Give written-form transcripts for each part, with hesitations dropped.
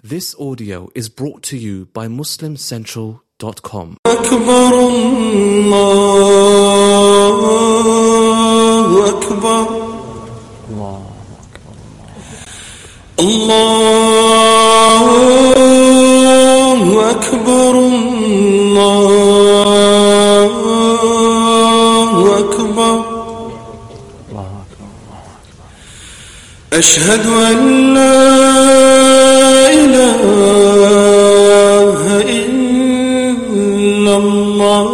This audio is brought to you by MuslimCentral.com. أكبر الله أكبر الله أكبر الله أكبر أشهد أن لا إله إلا الله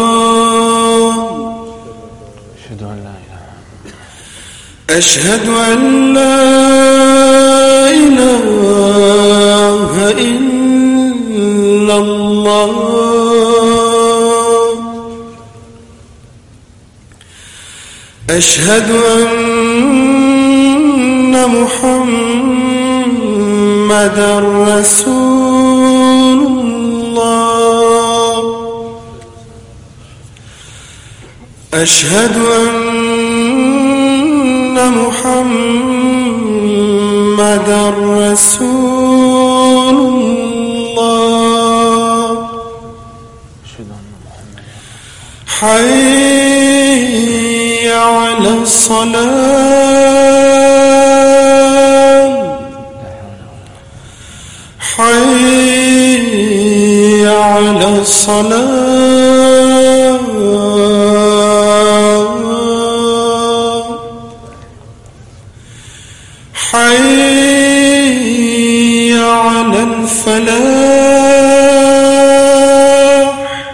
أشهد أن لا إله إلا الله أشهد أن محمدا رسول الله أشهد أن محمدا رسول الله حي على الصلاة حي على الصلاة حي على الفلاح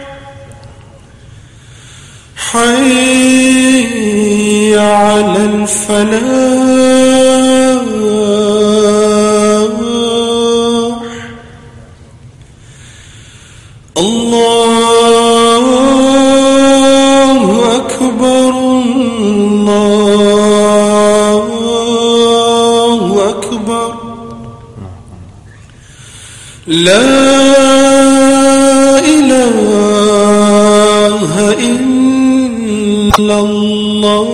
حي على الفلاح الله أكبر الله أكبر لا إله إلا الله.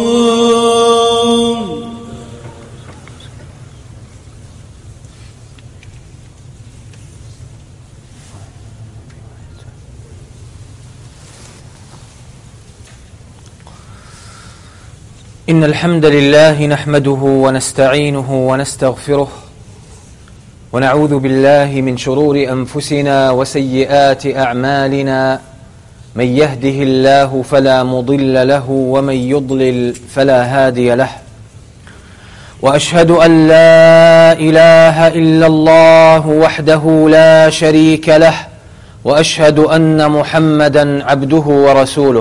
إن الحمد لله نحمده ونستعينه ونستغفره ونعوذ بالله من شرور أنفسنا وسيئات أعمالنا من يهده الله فلا مضل له ومن يضلل فلا هادي له وأشهد أن لا إله إلا الله وحده لا شريك له وأشهد أن محمدا عبده ورسوله.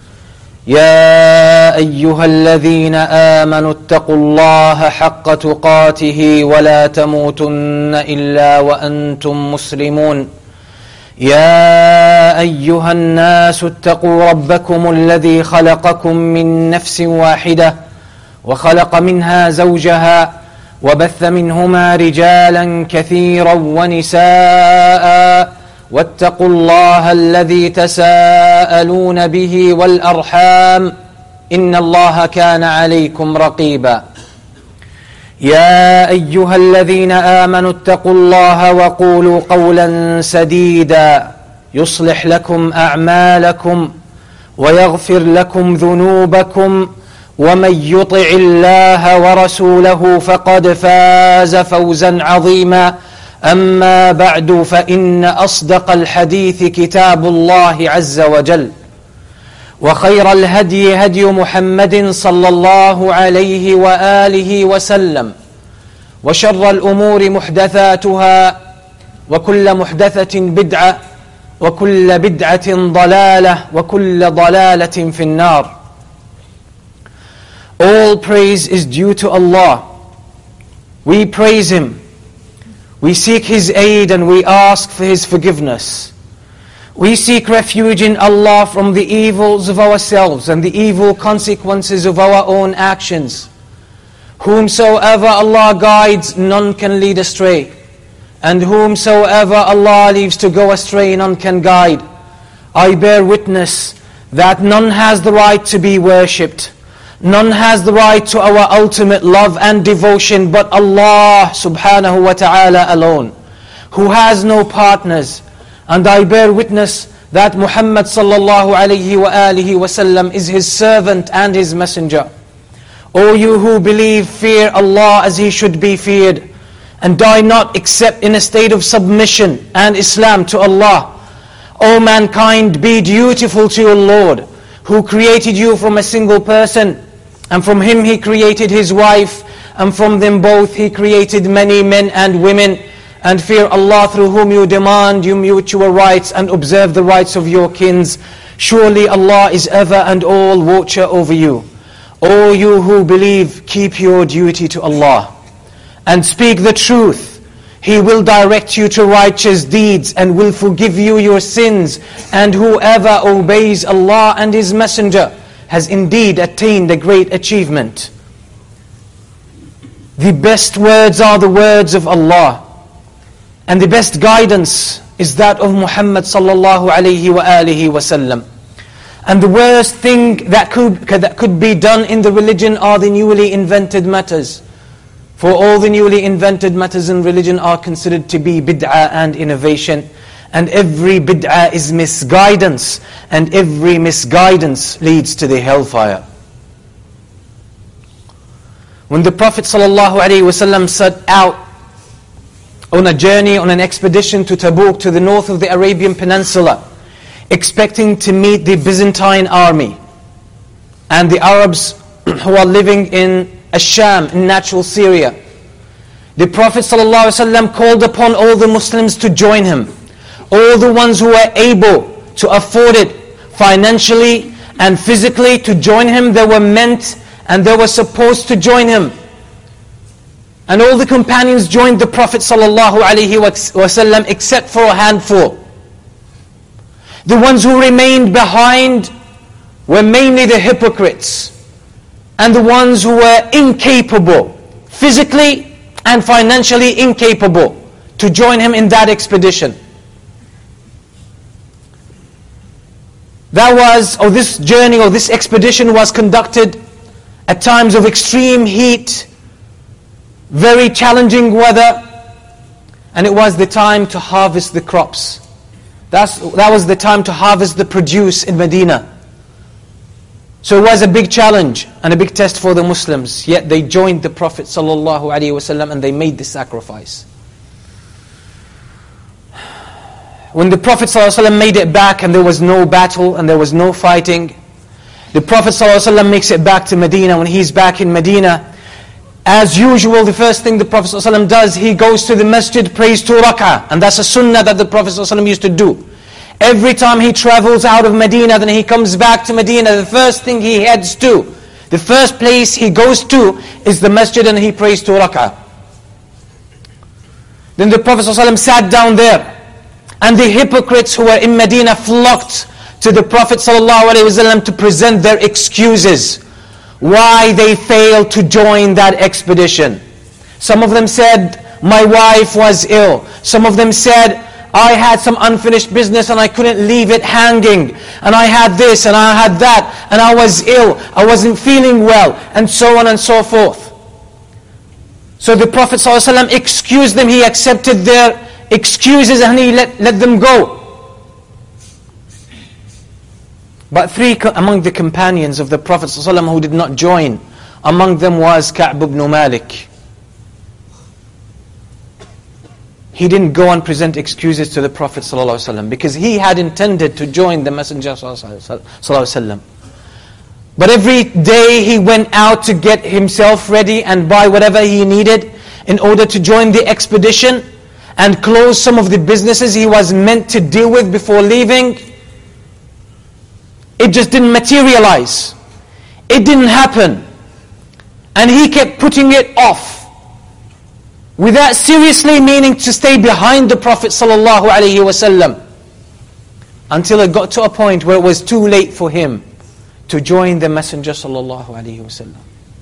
يا أيها الذين آمنوا اتقوا الله حق تقاته ولا تموتن إلا وأنتم مسلمون. يا أيها الناس اتقوا ربكم الذي خلقكم من نفس واحدة وخلق منها زوجها وبث منهما رجالا كثيرا ونساء واتقوا الله الذي تساءلون به والأرحام إن الله كان عليكم رقيبا. يا أيها الذين آمنوا اتقوا الله وقولوا قولا سديدا يصلح لكم أعمالكم ويغفر لكم ذنوبكم ومن يطع الله ورسوله فقد فاز فوزا عظيما. أما بعد فإن أصدق الحديث كتاب الله عز وجل وخير الهدي هدي محمد صلى الله عليه وآله وسلم وشر الأمور محدثاتها وكل محدثة بدعة وكل بدعة ضلالة وكل ضلالة في النار. All praise is due to Allah. We praise Him. We seek His aid and we ask for His forgiveness. We seek refuge in Allah from the evils of ourselves and the evil consequences of our own actions. Whomsoever Allah guides, none can lead astray. And whomsoever Allah leaves to go astray, none can guide. I bear witness that none has the right to be worshipped. None has the right to our ultimate love and devotion but Allah subhanahu wa ta'ala alone, who has no partners. And I bear witness that Muhammad sallallahu alayhi wa alihi wasallam is his servant and his messenger. O you who believe, fear Allah as He should be feared, and die not except in a state of submission and Islam to Allah. O mankind, be dutiful to your Lord, who created you from a single person, and from him He created his wife, and from them both He created many men and women. And fear Allah, through whom you demand your mutual rights and observe the rights of your kins. Surely Allah is ever and all watcher over you. O you who believe, keep your duty to Allah and speak the truth. He will direct you to righteous deeds and will forgive you your sins. And whoever obeys Allah and His Messenger has indeed attained a great achievement. The best words are the words of Allah, and the best guidance is that of Muhammad sallallahu alayhi wa alihi wasallam. And the worst thing that could be done in the religion are the newly invented matters. For all the newly invented matters in religion are considered to be bid'ah and innovation. And every bid'ah is misguidance, and every misguidance leads to the hellfire. When the Prophet sallallahu alayhi wasallam set out on a journey, on an expedition to Tabuk, to the north of the Arabian Peninsula, expecting to meet the Byzantine army and the Arabs who are living in Ash-Sham, in natural Syria. The Prophet ﷺ called upon all the Muslims to join him. All the ones who were able to afford it financially and physically to join him, they were meant and they were supposed to join him. And all the companions joined the Prophet ﷺ except for a handful. The ones who remained behind were mainly the hypocrites and the ones who were incapable, physically and financially incapable, to join him in that expedition. This journey or this expedition was conducted at times of extreme heat, very challenging weather, and it was the time to harvest the crops. That was the time to harvest the produce in Medina. So it was a big challenge and a big test for the Muslims. Yet they joined the Prophet ﷺ and they made the sacrifice. When the Prophet ﷺ made it back and there was no battle and there was no fighting, the Prophet ﷺ makes it back to Medina. When he's back in Medina, as usual, the first thing the Prophet ﷺ does, he goes to the masjid, prays 2 rak'ah. And that's a sunnah that the Prophet ﷺ used to do. Every time he travels out of Medina, then he comes back to Medina, the first thing he heads to, the first place he goes to is the masjid, and he prays 2 rak'ah. Then the Prophet ﷺ sat down there, and the hypocrites who were in Medina flocked to the Prophet ﷺ to present their excuses why they failed to join that expedition. Some of them said, my wife was ill. Some of them said, I had some unfinished business and I couldn't leave it hanging. And I had this and I had that and I was ill. I wasn't feeling well, and so on and so forth. So the Prophet ﷺ excused them. He accepted their excuses and he let them go. But 3 among the companions of the Prophet ﷺ who did not join, among them was Ka'b ibn Malik. He didn't go and present excuses to the Prophet ﷺ because he had intended to join the Messenger ﷺ. But every day he went out to get himself ready and buy whatever he needed in order to join the expedition and close some of the businesses he was meant to deal with before leaving. It just didn't materialize. It didn't happen. And he kept putting it off, without seriously meaning to stay behind the Prophet ﷺ, until it got to a point where it was too late for him to join the Messenger ﷺ.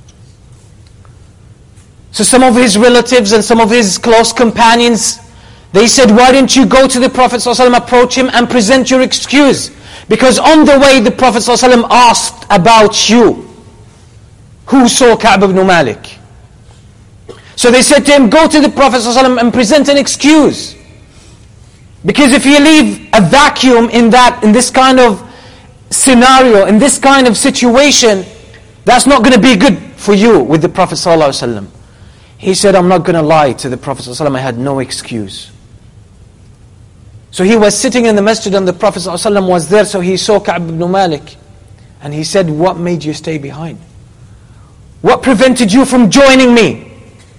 So some of his relatives and some of his close companions, they said, why didn't you go to the Prophet ﷺ, approach him and present your excuse? Because on the way the Prophet ﷺ asked about you. Who saw Ka'b ibn Malik? So they said to him, go to the Prophet ﷺ and present an excuse. Because if you leave a vacuum in this kind of scenario, in this kind of situation, that's not going to be good for you with the Prophet ﷺ. He said, I'm not going to lie to the Prophet ﷺ, I had no excuse. So he was sitting in the masjid and the Prophet ﷺ was there, so he saw Ka'b ibn Malik. And he said, what made you stay behind? What prevented you from joining me?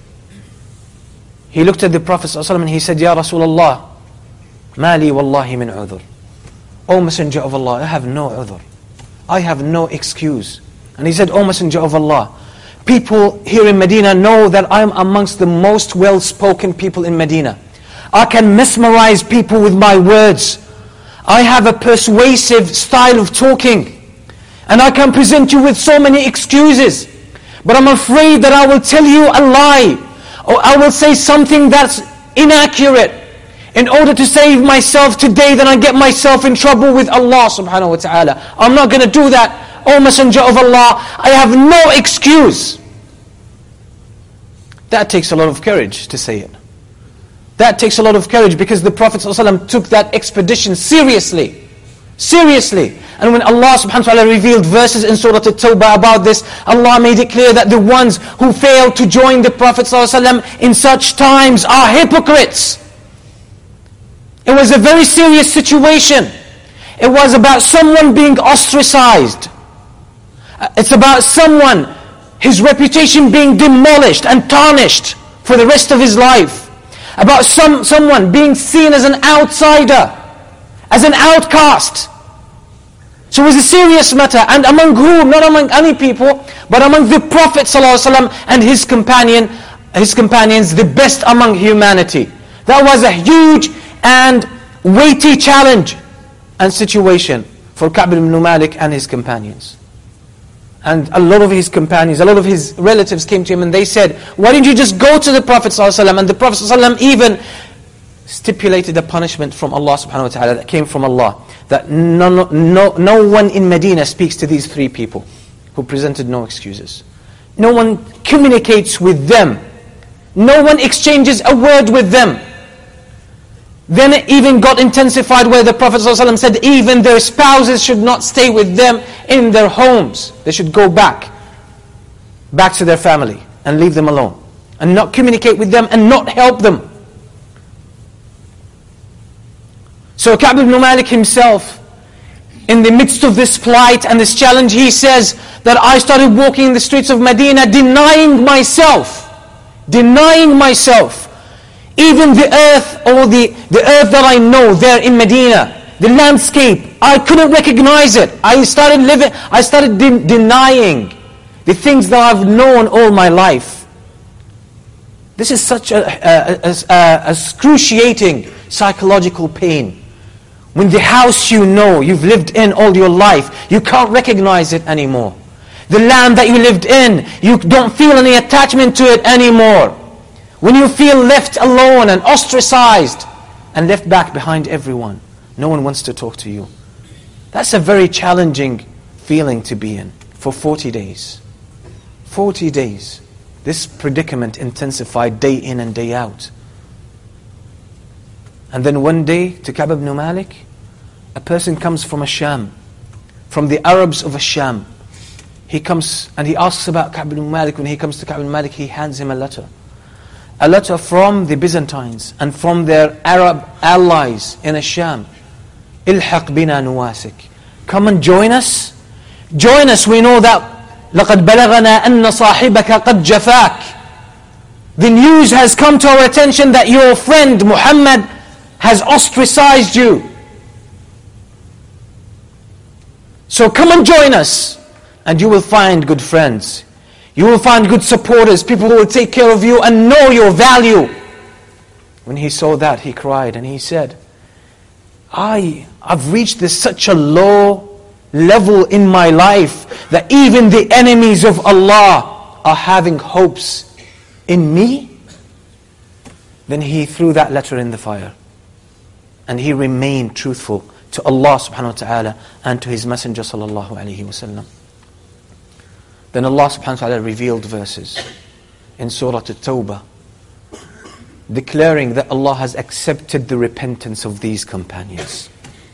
He looked at the Prophet ﷺ and he said, Ya Rasulullah, ma li wallahi min udhr. O Messenger of Allah, I have no udhr. I have no excuse. And he said, O Messenger of Allah, people here in Medina know that I am amongst the most well-spoken people in Medina. I can mesmerize people with my words. I have a persuasive style of talking. And I can present you with so many excuses. But I'm afraid that I will tell you a lie. Or I will say something that's inaccurate. In order to save myself today, then I get myself in trouble with Allah subhanahu wa ta'ala. I'm not going to do that. O Messenger of Allah, I have no excuse. That takes a lot of courage to say it. That takes a lot of courage because the Prophet ﷺ took that expedition seriously. Seriously. And when Allah subhanahu wa ta'ala revealed verses in Surah At-Tawbah about this, Allah made it clear that the ones who fail to join the Prophet ﷺ in such times are hypocrites. It was a very serious situation. It was about someone being ostracized. It's about someone, his reputation being demolished and tarnished for the rest of his life. About someone being seen as an outsider, as an outcast. So it was a serious matter. And among whom? Not among any people, but among the Prophet ﷺ and his companions, the best among humanity. That was a huge and weighty challenge and situation for Ka'b ibn Malik and his companions. And a lot of his companions, a lot of his relatives came to him and they said, why didn't you just go to the Prophet ﷺ? And the Prophet ﷺ even stipulated a punishment from Allah subhanahu wa ta'ala that came from Allah. That no one in Medina speaks to these three people who presented no excuses. No one communicates with them. No one exchanges a word with them. Then it even got intensified where the Prophet ﷺ said even their spouses should not stay with them in their homes. They should go back to their family and leave them alone. And not communicate with them and not help them. So Ka'b ibn Malik himself, in the midst of this plight and this challenge, he says that I started walking in the streets of Medina denying myself. Even the earth, or the earth that I know there in Medina, the landscape, I couldn't recognize it. I started denying the things that I've known all my life. This is such a excruciating psychological pain. When the house you know, you've lived in all your life, you can't recognize it anymore. The land that you lived in, you don't feel any attachment to it anymore. When you feel left alone and ostracized and left back behind everyone, no one wants to talk to you. That's a very challenging feeling to be in for 40 days. 40 days. This predicament intensified day in and day out. And then one day, to Ka'b ibn Malik, a person comes from Asham, from the Arabs of Asham. He comes and he asks about Ka'b ibn Malik. When he comes to Ka'b ibn Malik, he hands him a letter. A letter from the Byzantines and from their Arab allies in Asham. Ilhaq bina nuwasik. Come and join us. Join us, we know that لَقَدْ بَلَغَنَا أَنَّ صَاحِبَكَ قَدْ جَفَاكَ. The news has come to our attention that your friend Muhammad has ostracized you. So come and join us, and you will find good friends. You will find good supporters, people who will take care of you and know your value. When he saw that, he cried and he said, I've reached such a low level in my life that even the enemies of Allah are having hopes in me. Then he threw that letter in the fire. And he remained truthful to Allah subhanahu wa ta'ala and to His Messenger sallallahu alayhi wa sallam. Then Allah subhanahu wa ta'ala revealed verses in Surah At-Tawbah declaring that Allah has accepted the repentance of these companions.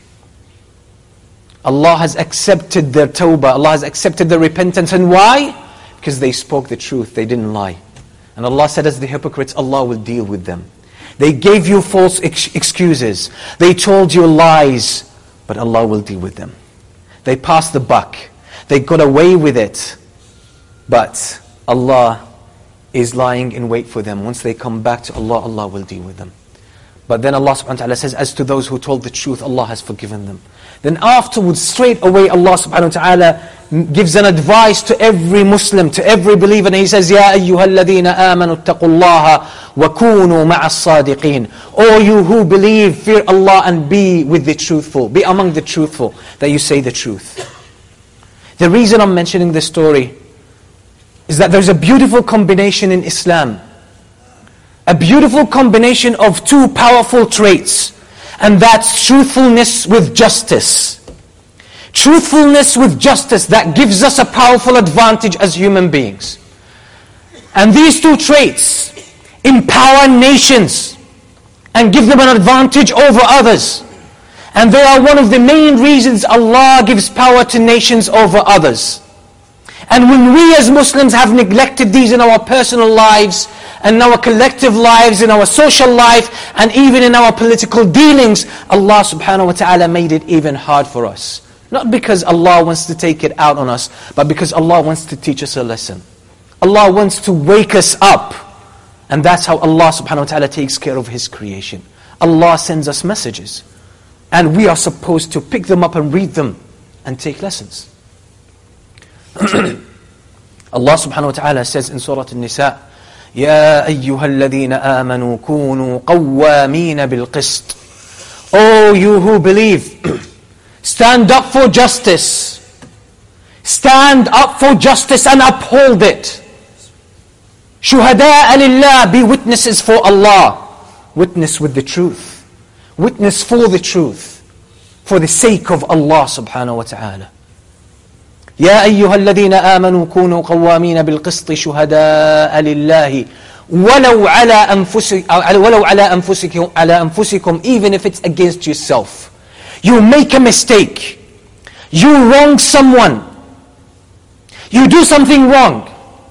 Allah has accepted their tawbah, Allah has accepted their repentance. And why? Because they spoke the truth, they didn't lie. And Allah said, as the hypocrites, Allah will deal with them. They gave you false excuses. They told you lies, but Allah will deal with them. They passed the buck. They got away with it. But Allah is lying in wait for them. Once they come back to Allah, Allah will deal with them. But then Allah subhanahu wa ta'ala says, as to those who told the truth, Allah has forgiven them. Then afterwards, straight away, Allah subhanahu wa ta'ala gives an advice to every Muslim, to every believer. And He says, Ya ayyuhalladhina amanu attaqullaha wa kunu ma'as sadiqeen. O you who believe, fear Allah and be with the truthful. Be among the truthful, that you say the truth. The reason I'm mentioning this story is that there's a beautiful combination in Islam. A beautiful combination of two powerful traits. And that's truthfulness with justice. Truthfulness with justice, that gives us a powerful advantage as human beings. And these two traits empower nations and give them an advantage over others. And they are one of the main reasons Allah gives power to nations over others. And when we as Muslims have neglected these in our personal lives, and in our collective lives, in our social life, and even in our political dealings, Allah subhanahu wa ta'ala made it even hard for us. Not because Allah wants to take it out on us, but because Allah wants to teach us a lesson. Allah wants to wake us up. And that's how Allah subhanahu wa ta'ala takes care of His creation. Allah sends us messages. And we are supposed to pick them up and read them and take lessons. Allah subhanahu wa ta'ala says in Surah An-Nisa, يا أيها الذين آمنوا كونوا قوامين بالقسط. O you who believe, stand up for justice. Stand up for justice and uphold it. شهداء لله, be witnesses for Allah. Witness with the truth. Witness for the truth. For the sake of Allah subhanahu wa ta'ala. يا أيها الذين آمنوا كونوا قوامين بالقسط شهداء لله ولو على أنفسكم, even if it's against yourself. You make a mistake. You wrong someone. You do something wrong.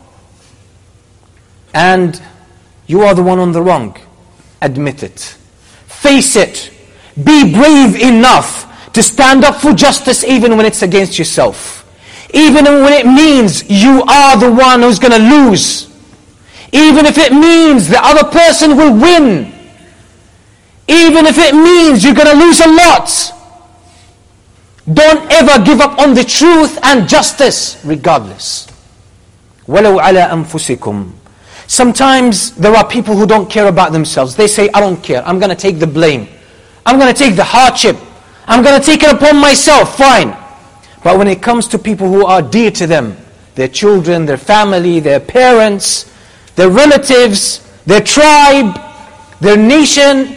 And you are the one on the wrong. Admit it. Face it. Be brave enough to stand up for justice even when it's against yourself. Even when it means you are the one who's going to lose. Even if it means the other person will win. Even if it means you're going to lose a lot. Don't ever give up on the truth and justice, regardless. وَلَوْ عَلَىٰ أَنفُسِكُمْ. Sometimes there are people who don't care about themselves. They say, I don't care. I'm going to take the blame. I'm going to take the hardship. I'm going to take it upon myself. Fine. But when it comes to people who are dear to them, their children, their family, their parents, their relatives, their tribe, their nation,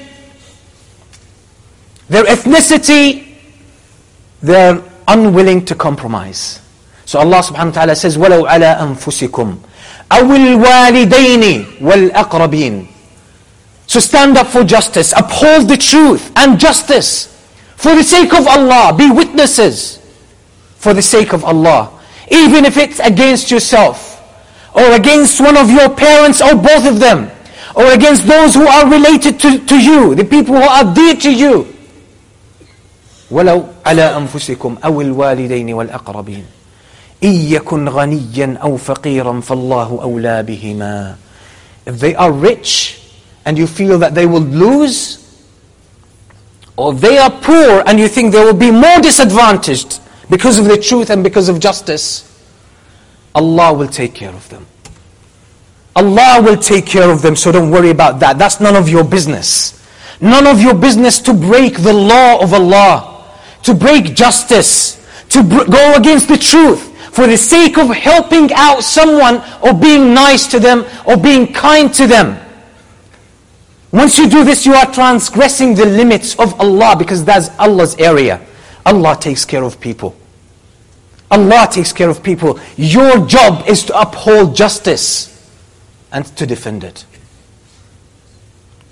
their ethnicity, they're unwilling to compromise. So Allah subhanahu wa ta'ala says, وَلَوْ عَلَىٰ أَنفُسِكُمْ أَوِ الْوَالِدَيْنِ وَالْأَقْرَبِينَ. So stand up for justice, uphold the truth and justice. For the sake of Allah, be witnesses. For the sake of Allah. Even if it's against yourself, or against one of your parents, or both of them, or against those who are related to you, the people who are dear to you. وَلَوْ عَلَىٰ أَنفُسِكُمْ أَوِ الْوَالِدَيْنِ وَالْأَقْرَبِينَ إِن يَكُنْ غَنِيًّا أَوْ فَقِيرًا فَاللَّهُ أَوْلَىٰ بِهِمَا. If they are rich, and you feel that they will lose, or if they are poor, and you think they will be more disadvantaged, because of the truth and because of justice, Allah will take care of them. Allah will take care of them, so don't worry about that. That's none of your business. None of your business to break the law of Allah, to break justice, to go against the truth, for the sake of helping out someone, or being nice to them, or being kind to them. Once you do this, you are transgressing the limits of Allah, because that's Allah's area. Allah takes care of people. Allah takes care of people. Your job is to uphold justice and to defend it.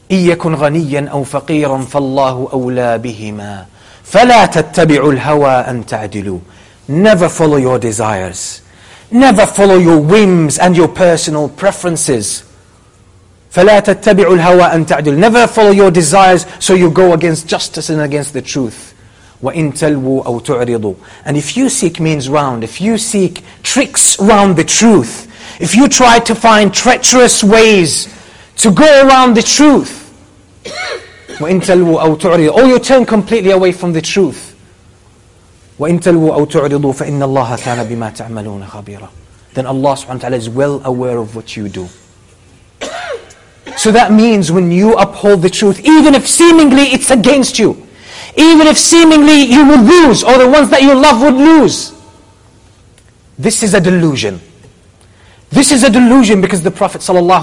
إن يكن غنيا أو فقيرا فالله أولى بهما فلا تتبعوا الهوى أن تعدلوا. Never follow your desires. Never follow your whims and your personal preferences. فلا تتبعوا الهوى أن تعدلوا. Never follow your desires so you go against justice and against the truth. وَإِن تَلْوُوا أَوْ تُعْرِضُوا. And if you seek means round, if you seek tricks round the truth, if you try to find treacherous ways to go around the truth, وَإِن تَلْوُوا أَوْ تُعْرِضُوا, or you turn completely away from the truth, وَإِن تَلْوُوا أَوْ تُعْرِضُوا فَإِنَّ اللَّهَ كَانَ بِمَا تَعْمَلُونَ خَبِيرًا. Then Allah subhanahu wa ta'ala is well aware of what you do. So that means when you uphold the truth, even if seemingly it's against you, even if seemingly you will lose, or the ones that you love would lose, this is a delusion. This is a delusion because the Prophet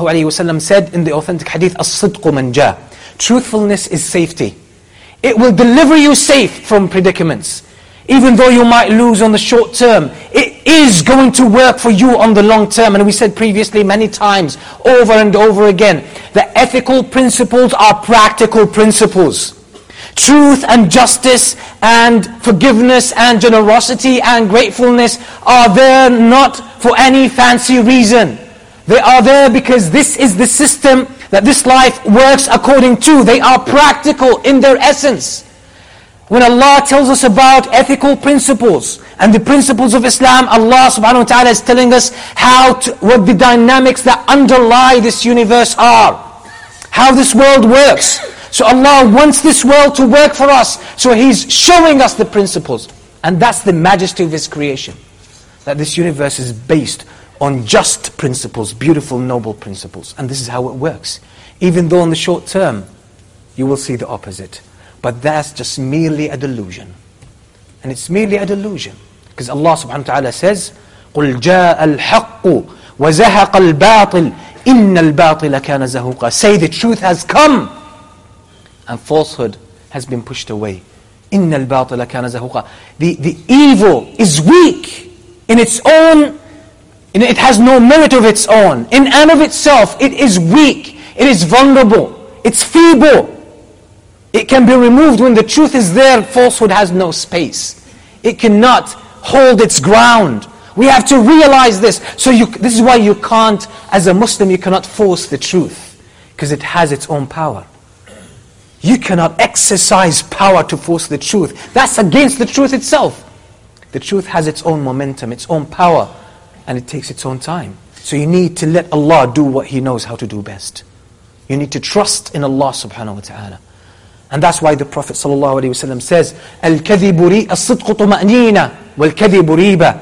ﷺ said in the authentic hadith, "As-sidqu manja." Truthfulness is safety. It will deliver you safe from predicaments. Even though you might lose on the short term, it is going to work for you on the long term. And we said previously many times, over and over again, that ethical principles are practical principles. Truth and justice and forgiveness and generosity and gratefulness are there not for any fancy reason. They are there because this is the system that this life works according to. They are practical in their essence. When Allah tells us about ethical principles and the principles of Islam, Allah subhanahu wa ta'ala is telling us what the dynamics that underlie this universe are. How this world works. So Allah wants this world to work for us. So He's showing us the principles. And that's the majesty of His creation. That this universe is based on just principles, beautiful, noble principles. And this is how it works. Even though in the short term, you will see the opposite. But that's just merely a delusion. And it's merely a delusion. Because Allah subhanahu wa ta'ala says, قُلْ جَاءَ الْحَقُّ وَزَهَقَ الْبَاطِلِ إِنَّ الْبَاطِلَ كَانَ زَهُوقًا. Say the truth has come and falsehood has been pushed away. إِنَّ الْبَاطِلَ كَانَ زَهُوقًا. The evil is weak in its own, it has no merit of its own. In and of itself, it is weak, it is vulnerable, it's feeble. It can be removed when the truth is there. Falsehood has no space. It cannot hold its ground. We have to realize this. So this is why you can't, as a Muslim, you cannot force the truth. Because it has its own power. You cannot exercise power to force the truth. That's against the truth itself. The truth has its own momentum, its own power, and it takes its own time. So you need to let Allah do what He knows how to do best. You need to trust in Allah subhanahu wa ta'ala. And that's why the Prophet ﷺ says, الصِّدْقُ طُمَأْنِينَةٌ وَالْكَذِبُ رِيبَةٌ.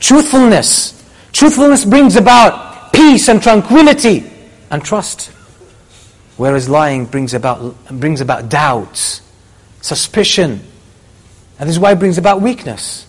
Truthfulness brings about peace and tranquility and trust. Whereas lying brings about doubts, suspicion. And this is why it brings about weakness.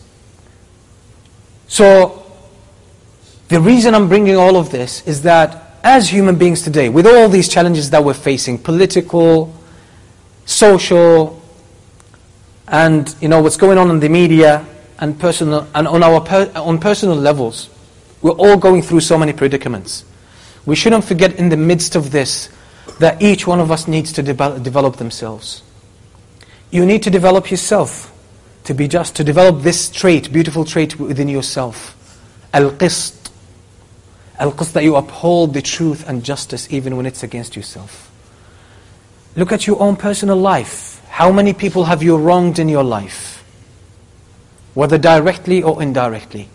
So, the reason I'm bringing all of this is that as human beings today, with all these challenges that we're facing, political, social, and what's going on in the media and personal, and on personal levels, we're all going through so many predicaments. We shouldn't forget in the midst of this that each one of us needs to develop themselves. You need to develop yourself to be just, to develop this trait, beautiful trait within yourself. Al-Qist. Al-Qist, that you uphold the truth and justice even when it's against yourself. Look at your own personal life. How many people have you wronged in your life? Whether directly or indirectly.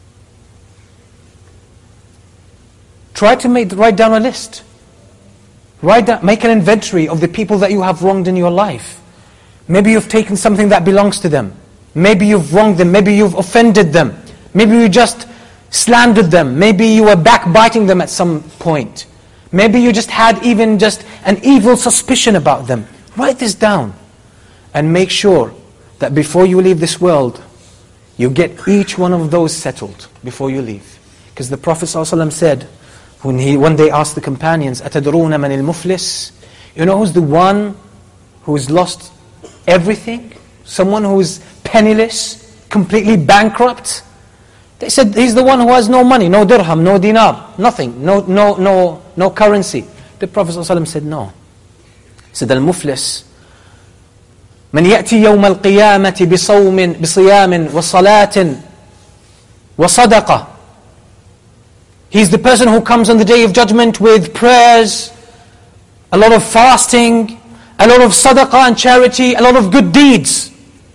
Try to write down a list. Make an inventory of the people that you have wronged in your life. Maybe you've taken something that belongs to them. Maybe you've wronged them. Maybe you've offended them. Maybe you just slandered them. Maybe you were backbiting them at some point. Maybe you just had even just an evil suspicion about them. Write this down. And make sure that before you leave this world, you get each one of those settled before you leave. Because the Prophet ﷺ said, when he one day asked the companions, أَتَدْرُونَ مَنِ الْمُفْلِسِ? You know who's the one who's lost everything? Someone who's penniless, completely bankrupt? They said, he's the one who has no money, no dirham, no dinar, nothing, no currency. The Prophet ﷺ said, no. said Al-Muflis, من يأتي يوم القيامة بصيام وصلاة وصدقة. He's the person who comes on the day of judgment with prayers, a lot of fasting, a lot of sadaqah and charity, a lot of good deeds.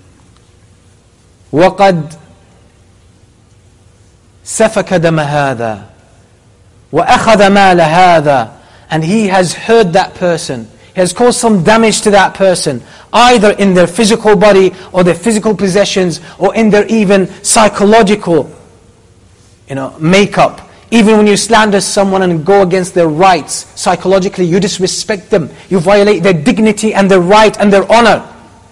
وقد سفك دم هذا وأخذ مال هذا. And he has hurt that person. He has caused some damage to that person, either in their physical body or their physical possessions, or in their even psychological, makeup. Even when you slander someone and go against their rights, psychologically you disrespect them. You violate their dignity and their right and their honor.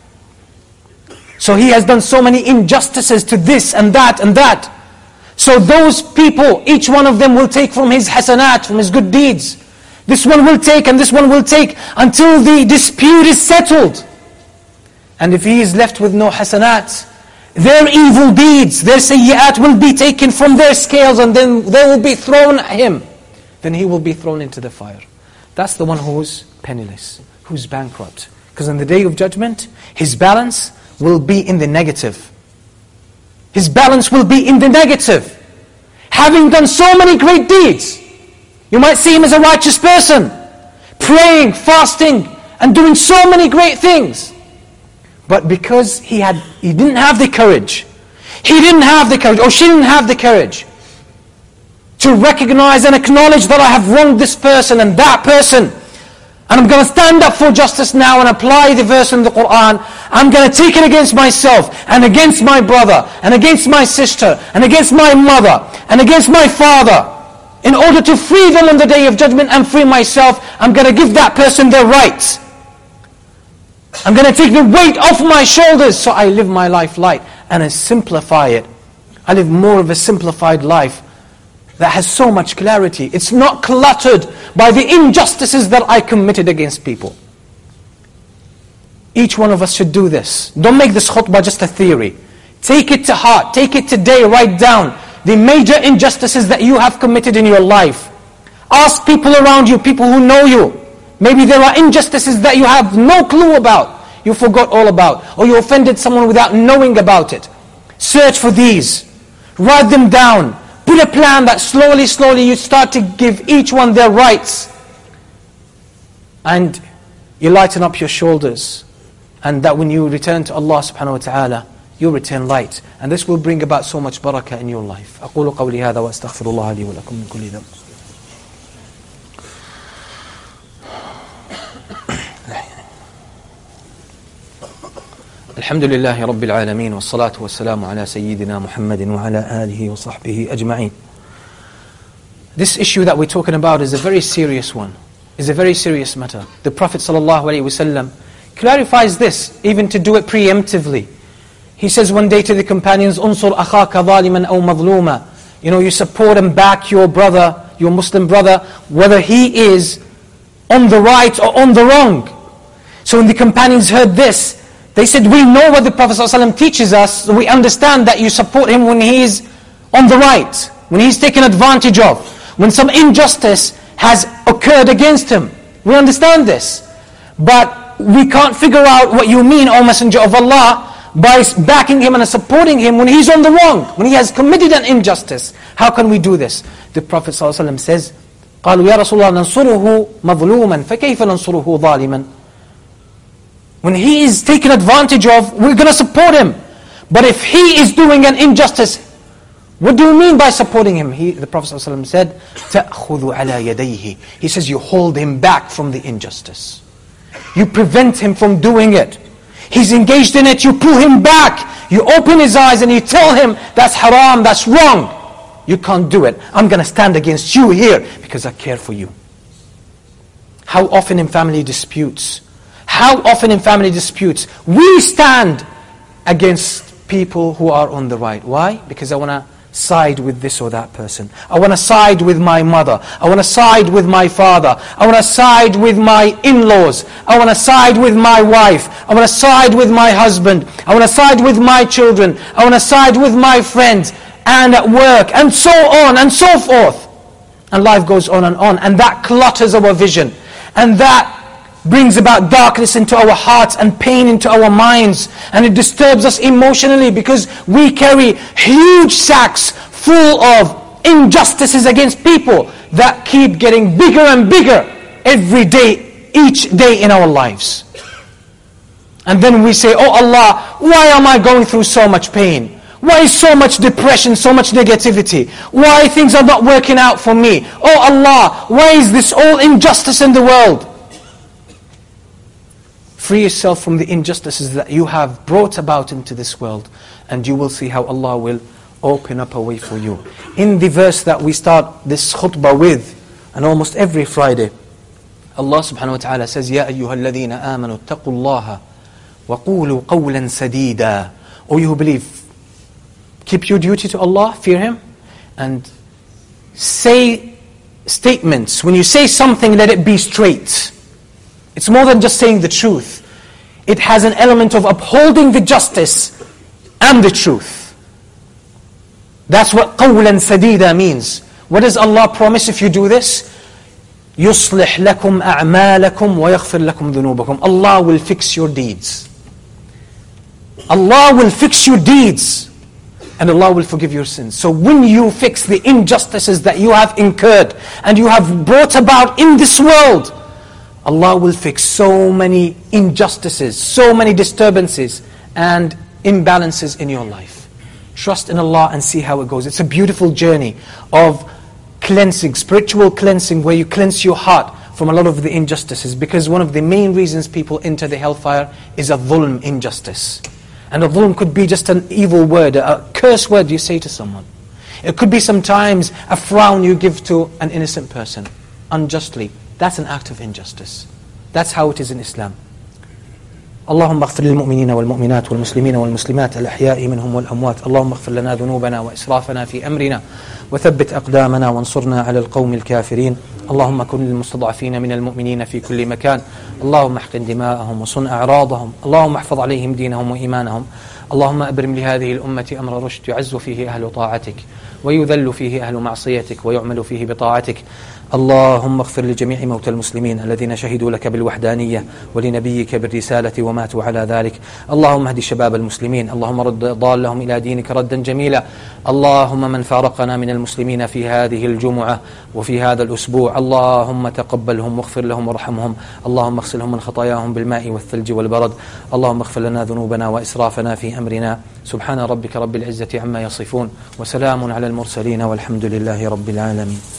So he has done so many injustices to this and that and that. So those people, each one of them will take from his hasanat, from his good deeds. This one will take and this one will take until the dispute is settled. And if he is left with no hasanat, their evil deeds, their sayyi'at will be taken from their scales and then they will be thrown at him. Then he will be thrown into the fire. That's the one who's penniless, who's bankrupt. Because on the day of judgment, his balance will be in the negative. His balance will be in the negative. Having done so many great deeds, you might see him as a righteous person, praying, fasting, and doing so many great things. But because he didn't have the courage, or she didn't have the courage to recognize and acknowledge that I have wronged this person and that person, and I'm going to stand up for justice now and apply the verse in the Qur'an. I'm going to take it against myself and against my brother and against my sister and against my mother and against my father. In order to free them on the day of judgment and free myself, I'm going to give that person their rights. I'm going to take the weight off my shoulders, so I live my life light and I simplify it. I live more of a simplified life that has so much clarity. It's not cluttered by the injustices that I committed against people. Each one of us should do this. Don't make this khutbah just a theory. Take it to heart. Take it today. Write down the major injustices that you have committed in your life. Ask people around you, people who know you. Maybe there are injustices that you have no clue about. You forgot all about. Or you offended someone without knowing about it. Search for these. Write them down. Put a plan that slowly you start to give each one their rights. And you lighten up your shoulders. And that when you return to Allah subhanahu wa ta'ala, you return light. And this will bring about so much barakah in your life. أقول قولي هذا وأستغفر الله لي ولكم من كل ذنب. الحمد لله رب العالمين والصلاة والسلام على سيدنا محمد وعلى آله وصحبه أجمعين. This issue that we're talking about is a very serious one. It's a very serious matter. The Prophet ﷺ clarifies this, even to do it preemptively. He says one day to the companions, "Unsur akhaka zaliman aw mazluma." You support and back your brother, your Muslim brother, whether he is on the right or on the wrong. So when the companions heard this, they said, "We know what the Prophet ﷺ teaches us, so we understand that you support him when he is on the right, when he's taken advantage of, when some injustice has occurred against him. We understand this. But we can't figure out what you mean, O Messenger of Allah, by backing him and supporting him when he's on the wrong, when he has committed an injustice. How can we do this?" The Prophet ﷺ says, قالوا يا رسول الله ننصره مظلوما فكيف ننصره ظالما. When he is taken advantage of, we're going to support him. But if he is doing an injustice, what do you mean by supporting him? The Prophet ﷺ said, تأخذ على يديه. He says, you hold him back from the injustice. You prevent him from doing it. He's engaged in it, you pull him back. You open his eyes and you tell him, that's haram, that's wrong. You can't do it. I'm going to stand against you here because I care for you. How often in family disputes, we stand against people who are on the right. Why? Because I want to side with this or that person. I want to side with my mother. I want to side with my father. I want to side with my in-laws. I want to side with my wife. I want to side with my husband. I want to side with my children. I want to side with my friends and at work, and so on and so forth. And life goes on, and that clutters our vision. And that brings about darkness into our hearts and pain into our minds, and it disturbs us emotionally because we carry huge sacks full of injustices against people that keep getting bigger and bigger every day, each day in our lives. And then we say, oh Allah, why am I going through so much pain? Why is so much depression, so much negativity? Why things are not working out for me? Oh Allah, why is this all injustice in the world? Free yourself from the injustices that you have brought about into this world, and you will see how Allah will open up a way for you. In the verse that we start this khutbah with, and almost every Friday, Allah subhanahu wa ta'ala says, يَا أَيُّهَا الَّذِينَ آمَنُوا اتَّقُوا اللَّهَ وَقُولُوا قَوْلًا سَدِيدًا. O you who believe, keep your duty to Allah, fear Him, and say statements. When you say something, let it be straight. It's more than just saying the truth. It has an element of upholding the justice and the truth. That's what قَوْلًا سَدِيدًا means. What does Allah promise if you do this? يُصْلِحْ لَكُمْ أَعْمَالَكُمْ وَيَغْفِرْ لَكُمْ ذُنُوبَكُمْ. Allah will fix your deeds. Allah will fix your deeds, and Allah will forgive your sins. So when you fix the injustices that you have incurred and you have brought about in this world, Allah will fix so many injustices, so many disturbances and imbalances in your life. Trust in Allah and see how it goes. It's a beautiful journey of cleansing, spiritual cleansing, where you cleanse your heart from a lot of the injustices. Because one of the main reasons people enter the hellfire is a dhulm, injustice. And a dhulm could be just an evil word, a curse word you say to someone. It could be sometimes a frown you give to an innocent person, unjustly. That's an act of injustice. That's how it is in Islam. اللهم اغفر للمؤمنين والمؤمنات والمسلمين والمسلمات الأحياء منهم والأموات. اللهم اغفر لنا ذنوبنا وإسرافنا في أمرنا وثبت أقدامنا وانصرنا على القوم الكافرين. اللهم كن للمستضعفين من المؤمنين في كل مكان. اللهم احقن دماءهم وصن أعراضهم. اللهم احفظ عليهم دينهم وإيمانهم. اللهم أبرم لهذه الأمة أمر رشد يعز فيه أهل طاعتك ويذل فيه أهل معصيتك ويعمل فيه بطاعتك. اللهم اغفر لجميع موتى المسلمين الذين شهدوا لك بالوحدانية ولنبيك بالرسالة وماتوا على ذلك. اللهم اهد شباب المسلمين. اللهم رد ضالهم إلى دينك ردا جميلا. اللهم من فارقنا من المسلمين في هذه الجمعة وفي هذا الأسبوع، اللهم تقبلهم واغفر لهم وارحمهم. اللهم اغسلهم من خطاياهم بالماء والثلج والبرد. اللهم اغفر لنا ذنوبنا وإسرافنا في أمرنا. سبحان ربك رب العزة عما يصفون وسلام على المرسلين والحمد لله رب العالمين.